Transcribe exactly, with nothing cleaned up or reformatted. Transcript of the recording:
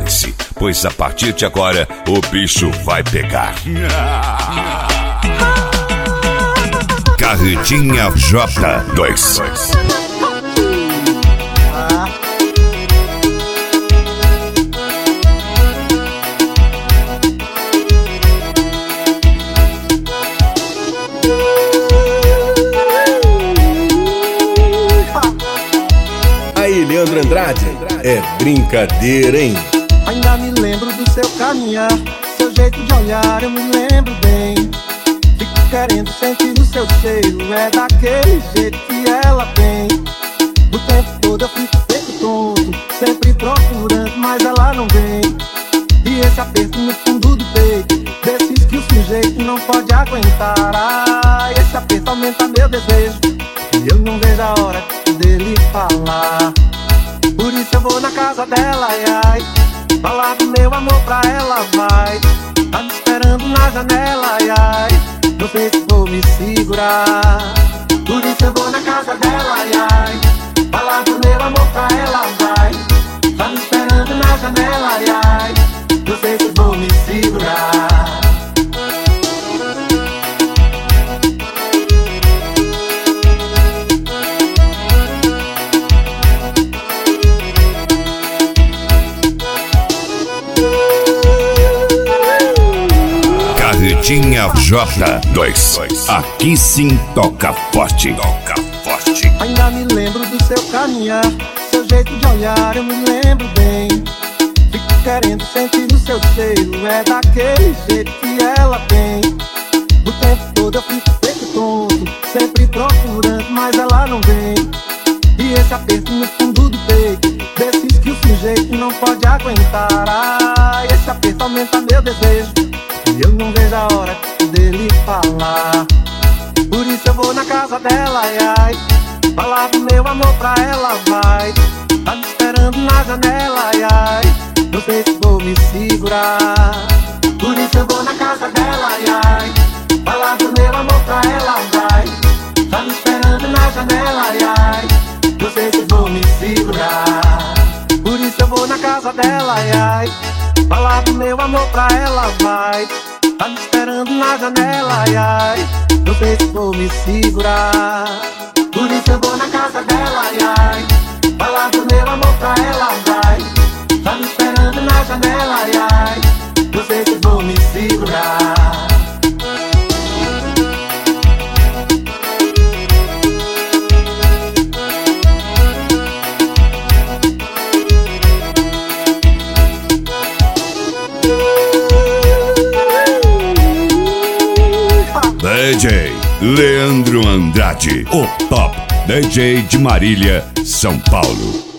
Prepare-se, pois a partir de agora o bicho vai pegar. Carretinha J dois. Aí, Leandro Andrade, é brincadeira, hein? Ainda me lembro do seu caminhar, seu jeito de olhar, eu me lembro bem. Fico querendo sentir o seu cheiro, é daquele jeito que ela tem. O tempo todo eu fico feito tonto, sempre procurando, mas ela não vem. E esse aperto no fundo do peito, desses que o sujeito não pode aguentar. Ah, esse aperto aumenta meu desejo, e eu não vejo a hora dele falar. Por isso eu vou na casa dela, ai, ai, falar do meu amor pra ela, vai. Tá me esperando na janela, ai, ai, não sei se vou me segurar. Por isso eu vou na casa dela, ai, ai, falar do meu amor pra ela, vai. Tá me esperando na janela, ai, ai, não sei se vou me segurar. Carretinha J dois. Aqui sim toca forte. Toca forte. Ainda me lembro do seu caminhar, seu jeito de olhar, eu me lembro bem. Fico querendo sentir o seu cheiro, é daquele jeito que ela tem. O tempo todo eu fico feito tonto, sempre procurando, mas ela não vem. E esse aperto no fundo do peito, desses que o sujeito não pode aguentar. Ah, esse aperto aumenta meu desejo, e eu não vejo a hora dele falar. Por isso eu vou na casa dela, ai, ai, falar do meu amor pra ela, vai. Tá me esperando na janela, ai, ai, não sei se vou me segurar. Por isso eu vou na casa dela, ai, ai, falar do meu amor pra ela, vai. Tá me esperando na janela, ai, ai, não sei se vou me segurar. Por isso eu vou na casa dela, ai, ai, falar do meu amor pra ela, vai. Tá me esperando na janela, ai, ai, não sei se vou me segurar. Por isso eu vou na casa dela, ai, ai, falar do meu amor pra ela, vai. Tá me esperando na janela, ai, ai, não sei se vou me segurar. D J Leandro Andrade, o top D J de Marília, São Paulo.